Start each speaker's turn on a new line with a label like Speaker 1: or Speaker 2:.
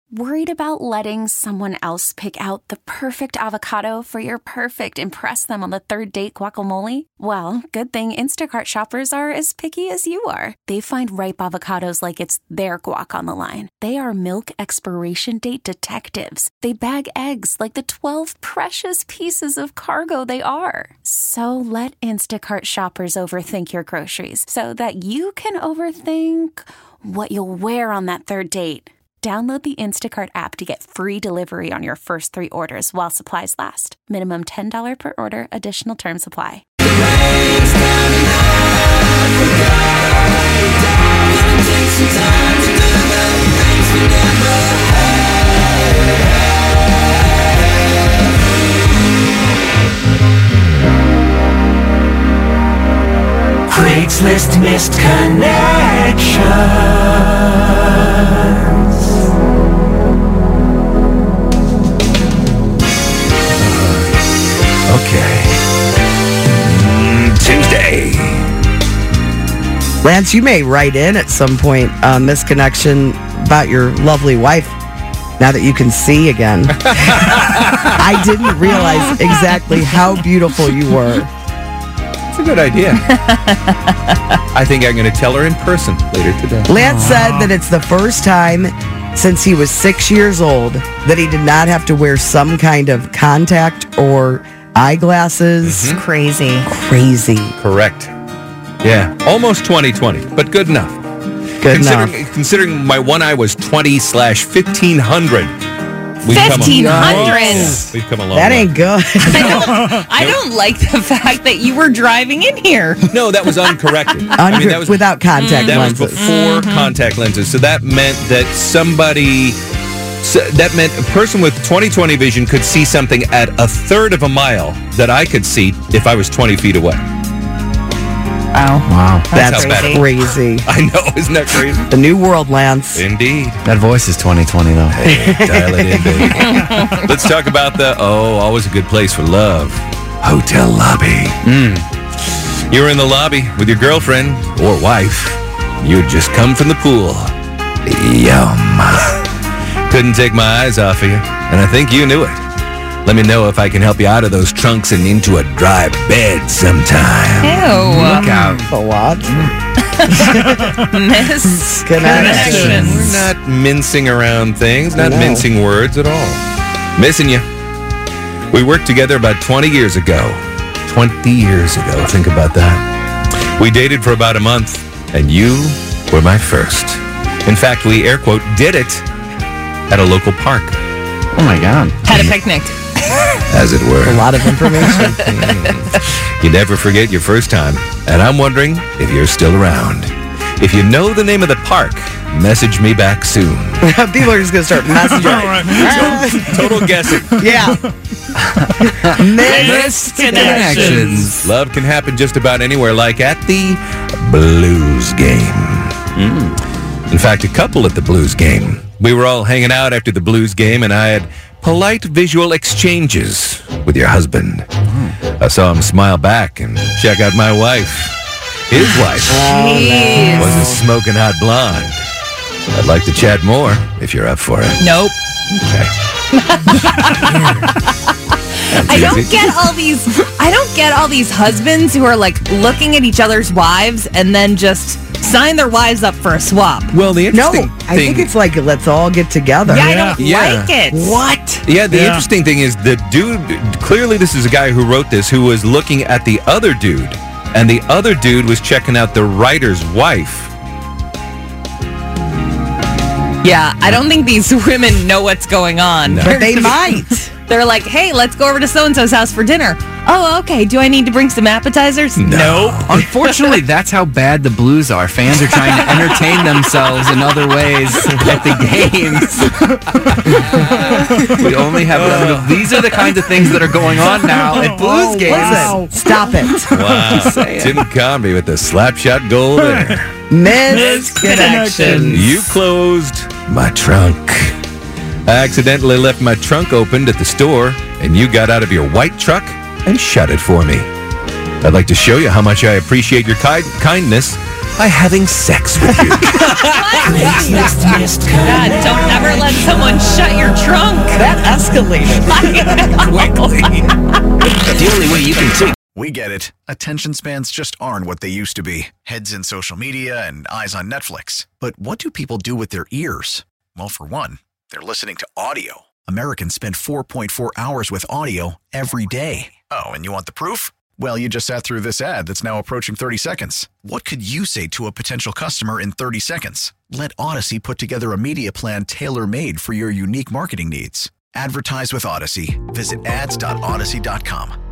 Speaker 1: Worried about letting someone else pick out the perfect avocado for your perfect impress them on the third date guacamole? Well, good thing Instacart shoppers are as picky as you are. They find ripe avocados like it's their guac on the line. They are milk expiration date detectives. They bag eggs like the 12 precious pieces of cargo they are. So let Instacart shoppers overthink your groceries so that you can overthink what you'll wear on that third date. Download the Instacart app to get free delivery on your first 3 orders while supplies last. Minimum $10 per order. Additional terms apply.
Speaker 2: Craigslist missed connections. Okay. Tuesday.
Speaker 3: Lance, you may write in at some point misconnection about your lovely wife now that you can see again. I didn't realize exactly how beautiful you were.
Speaker 4: That's a good idea. I think I'm going to tell her in person later today.
Speaker 3: Lance said that it's the first time since he was 6 years old that he did not have to wear some kind of contact or eyeglasses.
Speaker 5: Mm-hmm.
Speaker 3: Crazy.
Speaker 4: Correct. Yeah, almost 20/20, but good enough. Considering my one eye was 20/1500.
Speaker 5: 1,500.
Speaker 4: We've come a long
Speaker 3: That
Speaker 4: way.
Speaker 3: ain't good.
Speaker 5: I don't like the fact that you were driving in here.
Speaker 4: No, that was uncorrected. That was
Speaker 3: without contact
Speaker 4: that
Speaker 3: lenses.
Speaker 4: was before contact lenses. So that meant that that meant a person with 20/20 vision could see something at a third of a mile that I could see if I was 20 feet away.
Speaker 5: Wow.
Speaker 3: That's
Speaker 4: how bad
Speaker 3: crazy.
Speaker 4: I know, isn't that crazy?
Speaker 3: The new world, Lance.
Speaker 4: Indeed.
Speaker 6: That voice is 20/20 though.
Speaker 4: Hey, dial it in, baby. Let's talk about always a good place for love. Hotel lobby. You were in the lobby with your girlfriend or wife. You had just come from the pool. Yum. Couldn't take my eyes off of you, and I think you knew it. Let me know if I can help you out of those trunks and into a dry bed sometime.
Speaker 5: Ew.
Speaker 6: Look out.
Speaker 3: The what?
Speaker 5: Misconnection.
Speaker 4: We're not mincing around things, not mincing words at all. Missing you. We worked together about 20 years ago. 20 years ago, think about that. We dated for about a month, and you were my first. In fact, we, air quote, did it at a local park.
Speaker 6: Oh my God.
Speaker 5: Had a picnic.
Speaker 4: As it were.
Speaker 3: A lot of information.
Speaker 4: You never forget your first time, and I'm wondering if you're still around. If you know the name of the park, message me back soon.
Speaker 3: People are just going to start messaging.
Speaker 4: Total guessing.
Speaker 3: Yeah.
Speaker 6: Misconnections.
Speaker 4: Love can happen just about anywhere, like at the Blues game. In fact, a couple at the Blues game. We were all hanging out after the Blues game, and I had polite visual exchanges with your husband. I saw him smile back and check out my wife. His wife was a smoking hot blonde. I'd like to chat more if you're up for it.
Speaker 5: Nope.
Speaker 4: Okay.
Speaker 5: I don't get all these husbands who are like looking at each other's wives and then just sign their wives up for a swap.
Speaker 4: Well, the
Speaker 3: No,
Speaker 4: interesting
Speaker 3: I think
Speaker 4: thing...
Speaker 3: it's like, let's all get together.
Speaker 5: Yeah, I don't like it.
Speaker 3: What?
Speaker 4: Yeah, the interesting thing is the dude, clearly this is a guy who wrote this, who was looking at the other dude, and the other dude was checking out the writer's wife.
Speaker 5: Yeah, I don't think these women know what's going on.
Speaker 4: No.
Speaker 3: But they might.
Speaker 5: They're like, hey, let's go over to so-and-so's house for dinner. Oh, okay. Do I need to bring some appetizers?
Speaker 4: No.
Speaker 6: Unfortunately, that's how bad the Blues are. Fans are trying to entertain themselves in other ways at the games. We only have these are the kinds of things that are going on now at Blues games.
Speaker 3: Listen, stop it.
Speaker 4: Wow. Tim Convey with the slapshot goal there.
Speaker 3: Misconnection.
Speaker 4: You closed my trunk. I accidentally left my trunk opened at the store, and you got out of your white truck and shut it for me. I'd like to show you how much I appreciate your kindness by having sex with you.
Speaker 5: God, don't ever let someone trunk.
Speaker 3: That escalated.
Speaker 4: Quickly.
Speaker 2: The only way you can take.
Speaker 7: We get it. Attention spans just aren't what they used to be. Heads in social media and eyes on Netflix. But what do people do with their ears? Well, for one, they're listening to audio. Americans spend 4.4 hours with audio every day. Oh, and you want the proof? Well, you just sat through this ad that's now approaching 30 seconds. What could you say to a potential customer in 30 seconds? Let Odyssey put together a media plan tailor-made for your unique marketing needs. Advertise with Odyssey. Visit ads.odyssey.com.